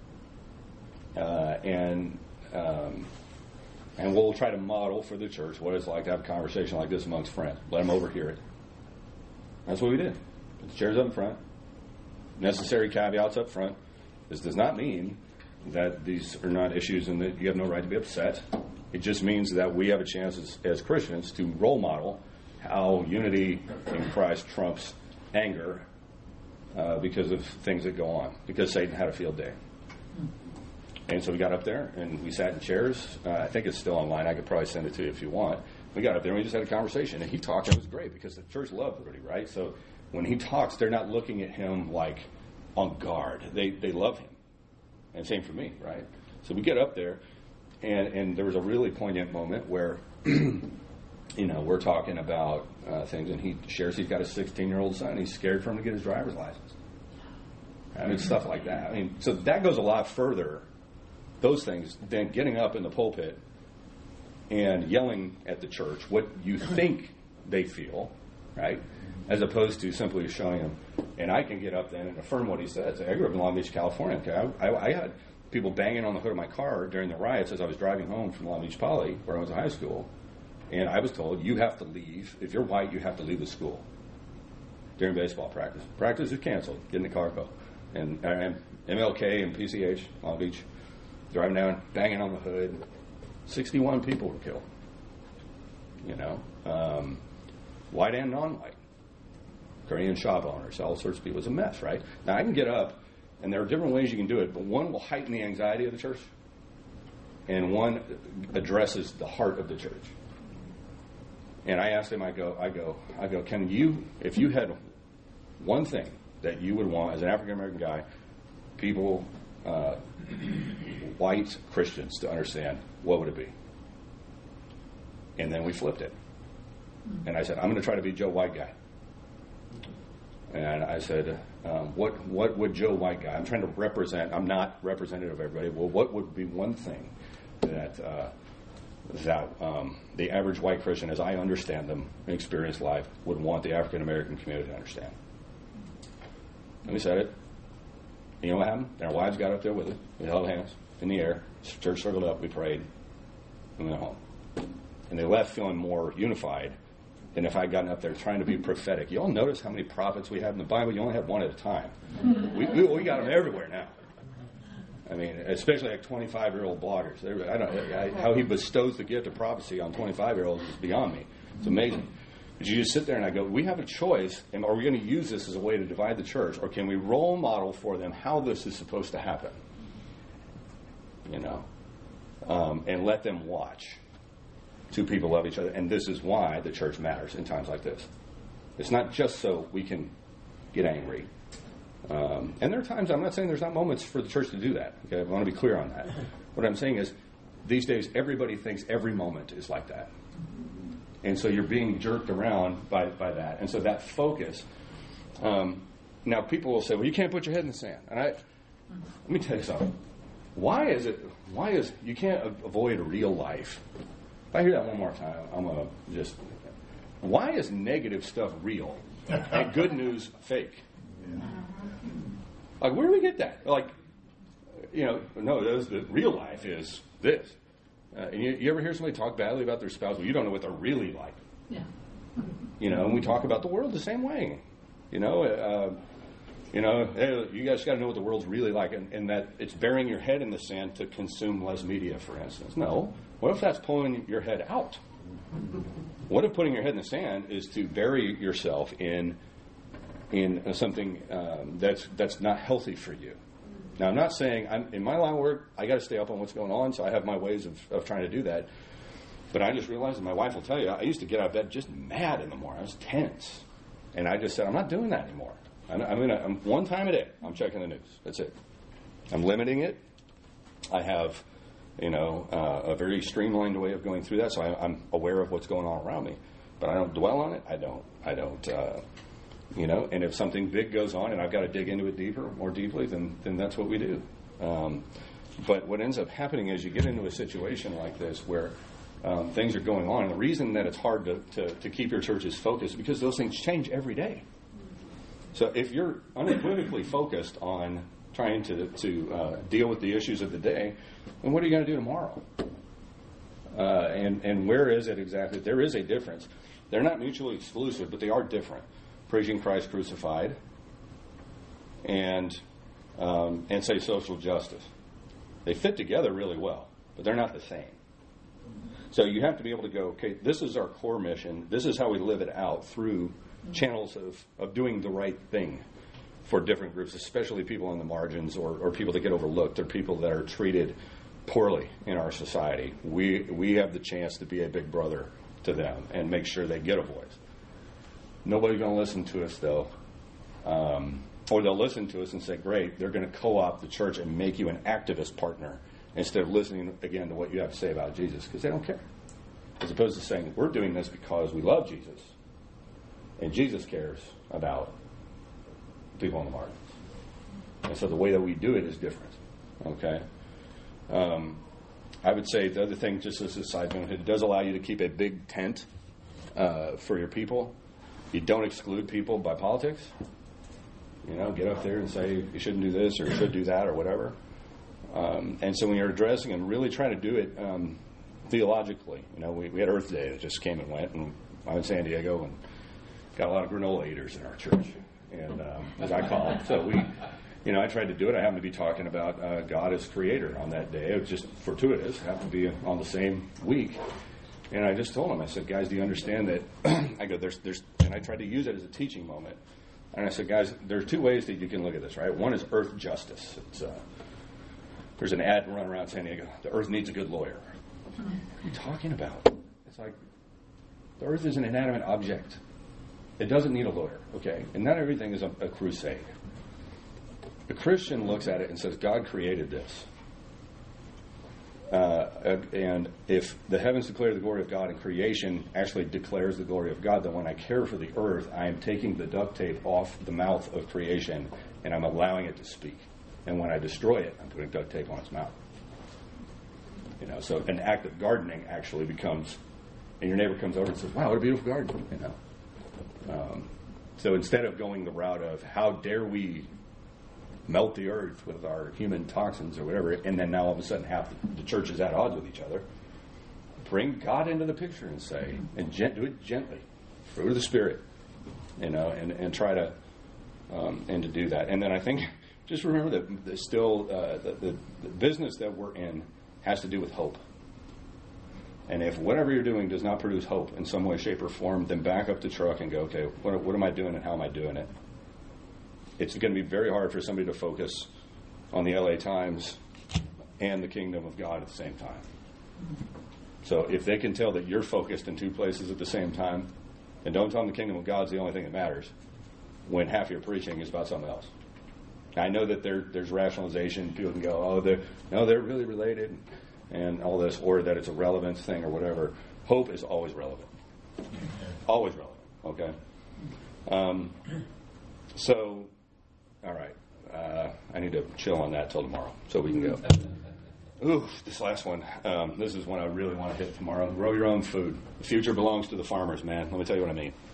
S1: uh, and um, and we'll try to model for the church what it's like to have a conversation like this amongst friends. Let them overhear it. That's what we did. Put the chairs up in front. Necessary caveats up front. This does not mean that these are not issues and that you have no right to be upset. It just means that we have a chance as, as Christians to role model how unity in Christ trumps anger uh, because of things that go on, because Satan had a field day. And so we got up there and we sat in chairs. Uh, I think it's still online. I could probably send it to you if you want. We got up there and we just had a conversation. And he talked. It was great because the church loved Rudy, right? So when he talks, they're not looking at him like on guard. They they love him. And same for me, right? So we get up there, and, and there was a really poignant moment where, you know, we're talking about uh, things, and he shares he's got a sixteen-year-old son. He's scared for him to get his driver's license. I mean, stuff like that. I mean, so that goes a lot further, those things, than getting up in the pulpit and yelling at the church what you think they feel, right? As opposed to simply showing them. And I can get up then and affirm what he said. Say, I grew up in Long Beach, California. Okay, I, I, I had people banging on the hood of my car during the riots as I was driving home from Long Beach Poly, where I was in high school. And I was told, you have to leave. If you're white, you have to leave the school during baseball practice. Practice is canceled. Get in the car, go. And, and M L K and P C H, Long Beach, driving down, banging on the hood. sixty-one people were killed. You know, um, white and non-white. Korean shop owners, all sorts of people. It's a mess, right? Now, I can get up, and there are different ways you can do it, but one will heighten the anxiety of the church, and one addresses the heart of the church. And I asked him, I go, I go, I go, can you, if you had one thing that you would want as an African-American guy, people, uh, white Christians to understand, what would it be? And then we flipped it. And I said, I'm going to try to be Joe White guy. And I said, um, what what would Joe White guy, I'm trying to represent, I'm not representative of everybody, well, what would be one thing that uh, that um, the average white Christian, as I understand them and experience life, would want the African-American community to understand? And we said it. And you know what happened? And our wives got up there with it. We held hands in the air. Church circled up. We prayed. And went home. And they left feeling more unified than if I'd gotten up there trying to be prophetic. You all notice how many prophets we have in the Bible? You only have one at a time. We, we, we got them everywhere now. I mean, especially like twenty-five-year-old bloggers. They're, I don't know how he bestows the gift of prophecy on twenty-five-year-olds is beyond me. It's amazing. But you just sit there and I go, we have a choice, and are we going to use this as a way to divide the church, or can we role model for them how this is supposed to happen? You know, um, and let them watch. Two people love each other, and this is why the church matters in times like this. It's not just so we can get angry. Um, and there are times, I'm not saying there's not moments for the church to do that. Okay, I want to be clear on that. What I'm saying is, these days, everybody thinks every moment is like that. And so you're being jerked around by, by that. And so that focus, um, now people will say, well, you can't put your head in the sand. And I, let me tell you something. Why is it, why is, you can't avoid real life. If I hear that one more time, I'm going to just, why is negative stuff real and good news fake? Like, where do we get that? Like, you know, no, those, the real life is this. Uh, and you, you ever hear somebody talk badly about their spouse? Well, you don't know what they're really like.
S2: Yeah.
S1: You know, and we talk about the world the same way. You know, uh, you know, hey, you guys got to know what the world's really like, and, and that it's burying your head in the sand to consume less media, for instance. No. What if that's pulling your head out? What if putting your head in the sand is to bury yourself in in something um, that's that's not healthy for you? Now, I'm not saying, I'm, in my line of work, I got to stay up on what's going on, so I have my ways of, of trying to do that. But I just realized, and my wife will tell you, I used to get out of bed just mad in the morning. I was tense. And I just said, I'm not doing that anymore. I'm, I'm gonna, I'm, one time a day, I'm checking the news. That's it. I'm limiting it. I have, you know, uh, a very streamlined way of going through that, so I, I'm aware of what's going on around me. but I don't dwell on it. I don't. I don't. Uh, you know. And if something big goes on, and I've got to dig into it deeper, more deeply, then then that's what we do. Um, but what ends up happening is you get into a situation like this where um, things are going on, and the reason that it's hard to, to to keep your churches focused is because those things change every day. So if you're unequivocally focused on trying to to uh, deal with the issues of the day, then what are you going to do tomorrow? Uh, and and where is it exactly? There is a difference. They're not mutually exclusive, but they are different. Preaching Christ crucified, and um, and say social justice. They fit together really well, but they're not the same. So you have to be able to go, okay, this is our core mission. This is how we live it out through channels of, of doing the right thing for different groups, especially people on the margins or, or people that get overlooked or people that are treated poorly in our society. We we have the chance to be a big brother to them and make sure they get a voice. Nobody's going to listen to us, though. Um, or they'll listen to us and say, great, they're going to co-opt the church and make you an activist partner instead of listening, again, to what you have to say about Jesus, because they don't care. As opposed to saying, we're doing this because we love Jesus, and Jesus cares about people on the margins. And so the way that we do it is different. Okay? Um, I would say the other thing, just as a side note, it does allow you to keep a big tent uh, for your people. You don't exclude people by politics. You know, get up there and say you shouldn't do this or you should do that or whatever. Um, and so when you're addressing them, really try to do it um, theologically. You know, we, we had Earth Day that just came and went, and I'm in San Diego and got a lot of granola eaters in our church, and um, as I call them. So we, you know, I tried to do it. I happened to be talking about uh, God as creator on that day. It was just fortuitous. It happened to be on the same week. And I just told them, I said, guys, do you understand that? I go, there's, there's, and I tried to use it as a teaching moment. And I said, guys, there's two ways that you can look at this, right? One is earth justice. It's, uh, there's an ad run around San Diego. The earth needs a good lawyer. What are you talking about? It's like, the earth is an inanimate object. It doesn't need a lawyer, okay? And not everything is a, a crusade. A Christian looks at it and says, God created this. Uh, and if the heavens declare the glory of God and creation actually declares the glory of God, then when I care for the earth, I am taking the duct tape off the mouth of creation and I'm allowing it to speak. And when I destroy it, I'm putting duct tape on its mouth. You know, so an act of gardening actually becomes, and your neighbor comes over and says, wow, what a beautiful garden, you know. Um, so instead of going the route of how dare we melt the earth with our human toxins or whatever, and then now all of a sudden half the, the church is at odds with each other, bring God into the picture and say, and gent, do it gently, fruit of the Spirit, you know, and, and try to, um, and to do that. And then I think, just remember that the, still, uh, the, the, the business that we're in has to do with hope. And if whatever you're doing does not produce hope in some way, shape, or form, then back up the truck and go, okay, what, what am I doing and how am I doing it? It's going to be very hard for somebody to focus on the L A Times and the kingdom of God at the same time. So if they can tell that you're focused in two places at the same time, and don't tell them the kingdom of God's the only thing that matters, when half your preaching is about something else. I know that there, there's rationalization. People can go, oh, they're, no, they're really related, and all this, or that it's a relevance thing or whatever. Hope is always relevant. Always relevant, okay? Um, so... All right. Uh, I need to chill on that till tomorrow so we can go. Ooh, this last one. Um, this is one I really want to hit tomorrow. Grow your own food. The future belongs to the farmers, man. Let me tell you what I mean.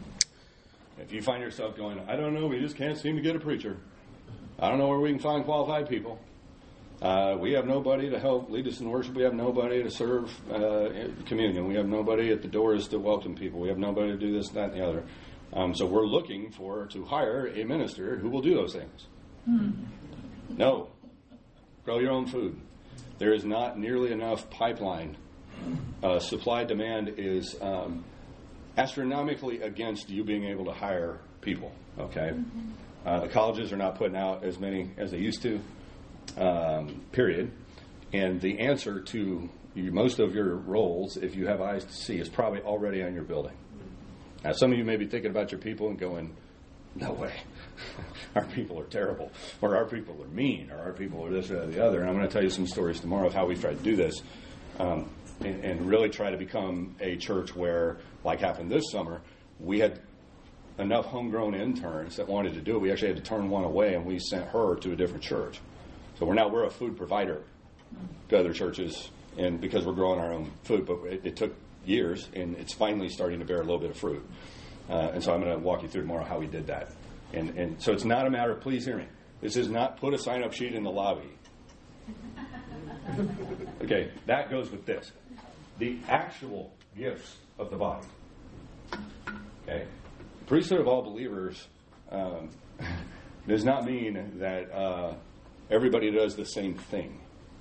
S1: If you find yourself going, I don't know, we just can't seem to get a preacher. I don't know where we can find qualified people. Uh, we have nobody to help lead us in worship. We have nobody to serve uh, communion. We have nobody at the doors to welcome people. We have nobody to do this, that, and the other. Um, so we're looking for to hire a minister who will do those things. Hmm. No. Grow your own food. There is not nearly enough pipeline. Uh, supply-demand is um, astronomically against you being able to hire people. Okay? Mm-hmm. Uh, the colleges are not putting out as many as they used to, um, period. And the answer to you, most of your roles, if you have eyes to see, is probably already on your building. Now, some of you may be thinking about your people and going, no way. Our people are terrible, or our people are mean, or our people are this or the other. And I'm going to tell you some stories tomorrow of how we've tried to do this. Um, and, and really try to become a church where, like happened this summer, we had enough homegrown interns that wanted to do it. We actually had to turn one away, and we sent her to a different church. So we're now we're a food provider to other churches, and because we're growing our own food, but it, it took years, and it's finally starting to bear a little bit of fruit. Uh, and so I'm going to walk you through tomorrow how we did that. And, and so it's not a matter of, please hear me, this is not put a sign-up sheet in the lobby. Okay, that goes with this. The actual gifts of the body. Okay? Priesthood of all believers um, does not mean that uh, everybody does the same thing.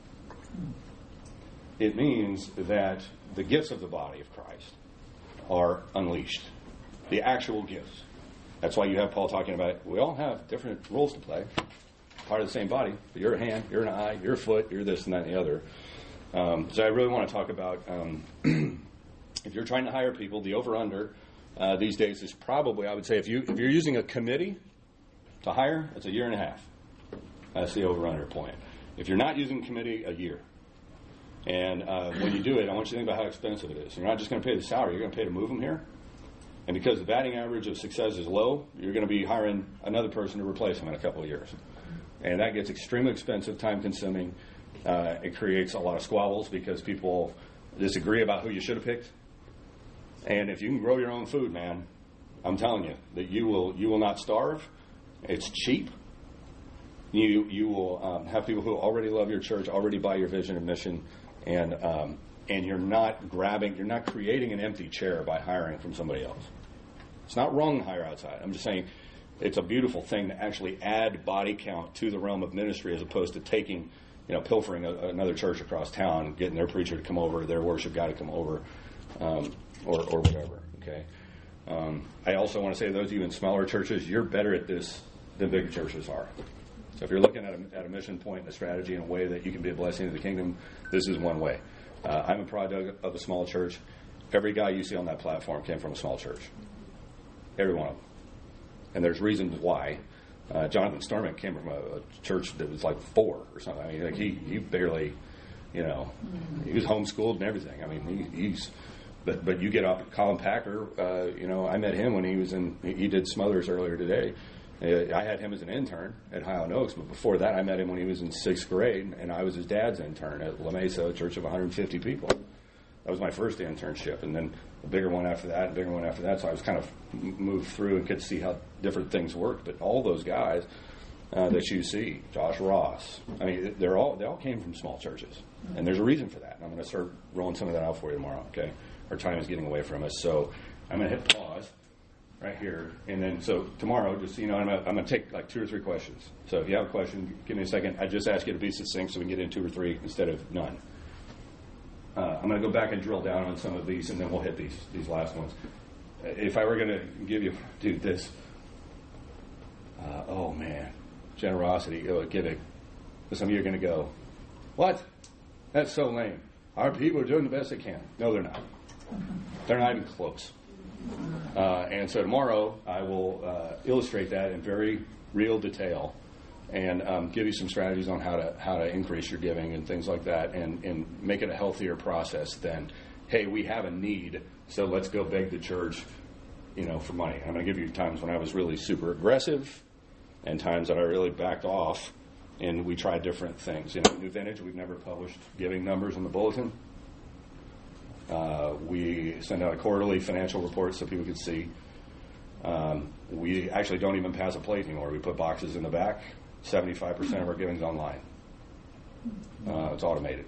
S1: It means that the gifts of the body of Christ are unleashed. The actual gifts. That's why you have Paul talking about, we all have different roles to play. Part of the same body. But you're a hand, you're an eye, you're a foot, you're this and that and the other. Um, so I really want to talk about, um, if you're trying to hire people, the over-under uh, these days is probably, I would say, if, you, if you're using a committee to hire, it's a year and a half. That's the over-under point. If you're not using a committee, a year. And uh, when you do it, I want you to think about how expensive it is. You're not just going to pay the salary, you're going to pay to move them here. And because the batting average of success is low, you're going to be hiring another person to replace them in a couple of years. And that gets extremely expensive, time-consuming. Uh, it creates a lot of squabbles because people disagree about who you should have picked. And if you can grow your own food, man, I'm telling you that you will you will not starve. It's cheap. You you will um, have people who already love your church, already buy your vision and mission, and um, and you're not grabbing, you're not creating an empty chair by hiring from somebody else. It's not wrong to hire outside. I'm just saying it's a beautiful thing to actually add body count to the realm of ministry as opposed to taking, you know, pilfering a, another church across town, getting their preacher to come over, their worship guy to come over, um, or, or whatever, okay? Um, I also want to say to those of you in smaller churches, you're better at this than big churches are. So if you're looking at a, at a mission point and a strategy in a way that you can be a blessing to the kingdom, this is one way. Uh, I'm a product of a small church. Every guy you see on that platform came from a small church. Every one of them. And there's reasons why. Uh, Jonathan Stormick came from a, a church that was like four or something. I mean, like he, he barely, you know, he was homeschooled and everything. I mean, he, he's, but but you get up, Colin Packer, uh, you know, I met him when he was in, he did Smothers earlier today. I had him as an intern at Highland Oaks, but before that I met him when he was in sixth grade, and I was his dad's intern at La Mesa, a church of one hundred fifty people. That was my first internship, and then a bigger one after that, a bigger one after that, so I was kind of moved through and could see how different things worked. But all those guys uh, that you see, Josh Ross, I mean, they're all they all came from small churches, and there's a reason for that, and I'm going to start rolling some of that out for you tomorrow, okay? Our time is getting away from us, so I'm going to hit pause right here, and then so tomorrow, just so you know, I'm going, to, I'm going to take like two or three questions. So if you have a question, give me a second. I just ask you to be succinct so we can get in two or three instead of none. Uh, I'm going to go back and drill down on some of these, and then we'll hit these these last ones. If I were going to give you, dude, this, uh, oh man, generosity, oh, giving. Some of you are going to go, what? That's so lame. Our people are doing the best they can. No, they're not. They're not even close. Uh, and so tomorrow I will uh, illustrate that in very real detail and um, give you some strategies on how to how to increase your giving and things like that, and, and make it a healthier process than, hey, we have a need, so let's go beg the church, you know, for money. I'm going to give you times when I was really super aggressive and times that I really backed off, and we tried different things. You know, New Vintage, we've never published giving numbers in the bulletin. Uh, we send out a quarterly financial report so people can see. Um, we actually don't even pass a plate anymore. We put boxes in the back. seventy-five percent of our giving's online. Uh, it's automated.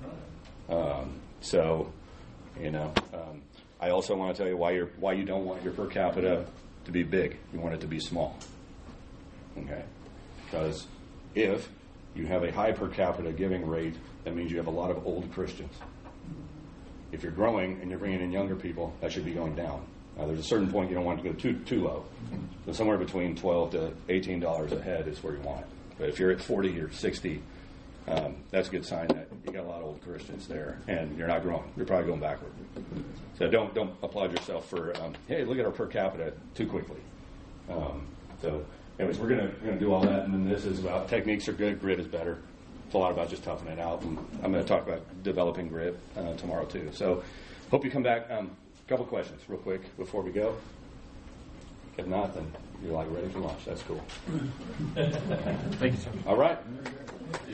S1: Um, so, you know, um, I also want to tell you why you're why you don't want your per capita to be big. You want it to be small. Okay? Because if you have a high per capita giving rate, that means you have a lot of old Christians. If you're growing and you're bringing in younger people, that should be going down. Now, there's a certain point you don't want it to go too too low. So somewhere between twelve to eighteen dollars a head is where you want it. But if you're at forty or sixty, um, that's a good sign that you got a lot of old Christians there, and you're not growing. You're probably going backward. So don't don't applaud yourself for um, hey, look at our per capita too quickly. Um, so, anyways, we're gonna we're gonna do all that, and then this is about techniques are good, grit is better. it's a lot about just toughing it out. And I'm going to talk about developing grit uh, tomorrow too. So hope you come back. A um, couple questions real quick before we go. If not, then you're like ready for lunch. That's cool.
S2: Thank you, sir.
S1: All right.